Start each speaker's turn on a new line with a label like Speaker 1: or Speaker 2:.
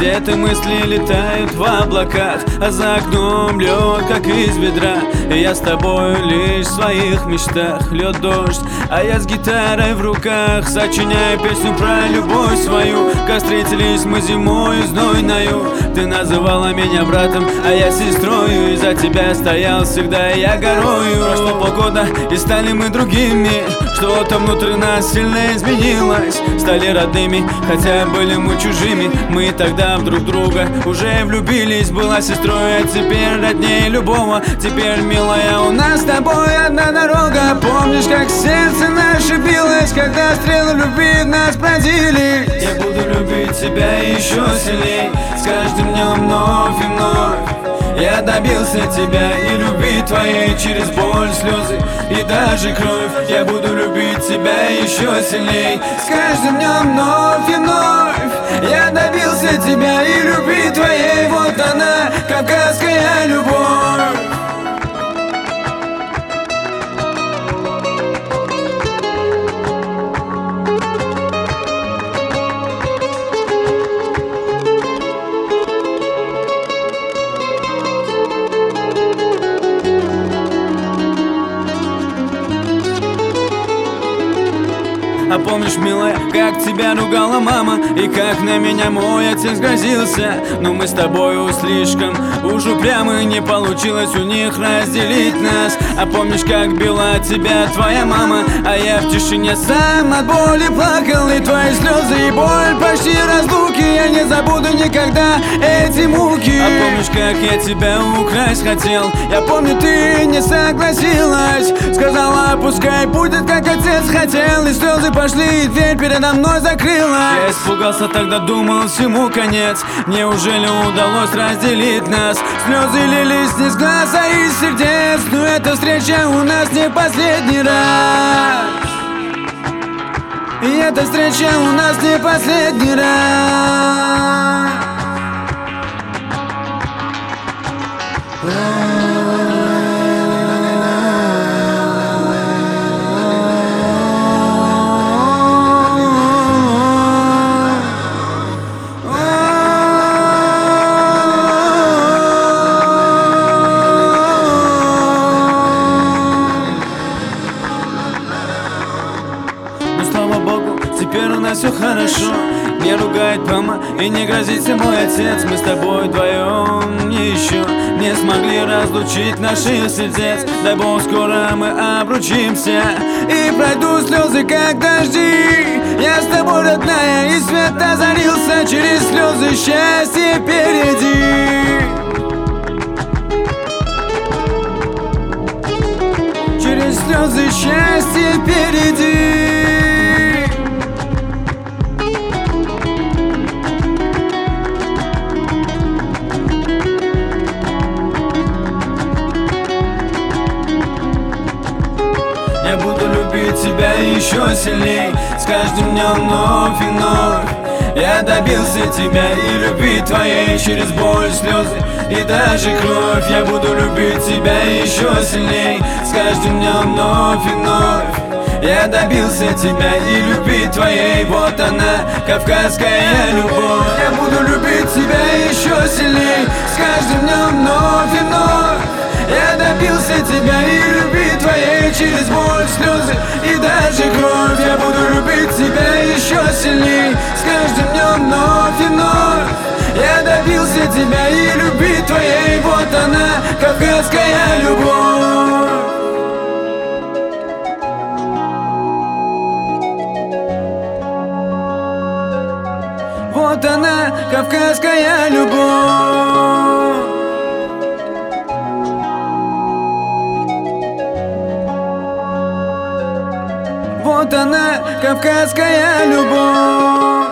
Speaker 1: Где-то мысли летают в облаках, а за окном лед, как из ведра. И я с тобой лишь в своих мечтах. Льет дождь, а я с гитарой в руках, сочиняю песню про любовь свою. Как встретились мы зимой знойною. Ты называла меня братом, а я сестрою. И за тебя стоял всегда я горою. Прошло полгода и стали мы другими. Что-то внутри нас сильно изменилось. Стали родными, хотя были мы чужими. Мы тогда в друг друга уже влюбились. Была сестрой, а теперь роднее любого. Теперь, милая, у нас с тобой одна дорога. Помнишь, как сердце наше билось, когда стрелы любви нас пронзили? Я буду любить тебя еще сильней, с каждым днем вновь и вновь. Я добился тебя и любви твоей, через боль, слезы и даже кровь. Я буду любить тебя еще сильней, с каждым днем вновь и вновь. Я добился тебя и любви твоей, вот она, кавказская любовь. А помнишь, милая, как тебя ругала мама, и как на меня мой отец грозился? Но мы с тобою слишком уж упрямы, не получилось у них разделить нас. А помнишь, как била тебя твоя мама, а я в тишине сам от боли плакал? И твои слезы и боль почти разлуки, я не забуду никогда эти муки. А помнишь, как я тебя украсть хотел? Я помню, ты не согласилась, сказала, пускай будет, как отец хотел. И слезы пошли, и дверь передо мной закрылась. Я испугался тогда, думал, всему конец. Неужели удалось разделить нас? Слезы лились не с глаз, а из сердец. Но эта встреча у нас не последний раз. И эта встреча у нас не последний раз. Слава Богу, теперь у нас все хорошо. Не ругает мама и не грозится мой отец. Мы с тобой вдвоем еще не смогли разлучить наших сердец. Дай Бог, скоро мы обручимся, и пройдут слезы, как дожди. Я с тобой, родная, и свет озарился. Через слезы счастье впереди. Через слезы счастье впереди. Я буду любить тебя еще сильней, с каждым днем вновь и вновь. Я добился тебя и любви твоей, через боль, слезы и даже кровь. Я буду любить тебя еще сильней, с каждым днем вновь и вновь. Я добился тебя и любви твоей, вот она, кавказская любовь. Я буду любить тебя еще сильней, с каждым днем вновь и вновь. Я добился тебя и любви твоей, через боль, слезы и даже кровь. Я буду любить тебя еще сильней, с каждым днем вновь и вновь. Я добился тебя и любви твоей, вот она, кавказская любовь. Вот она, кавказская любовь. Вот она, кавказская любовь.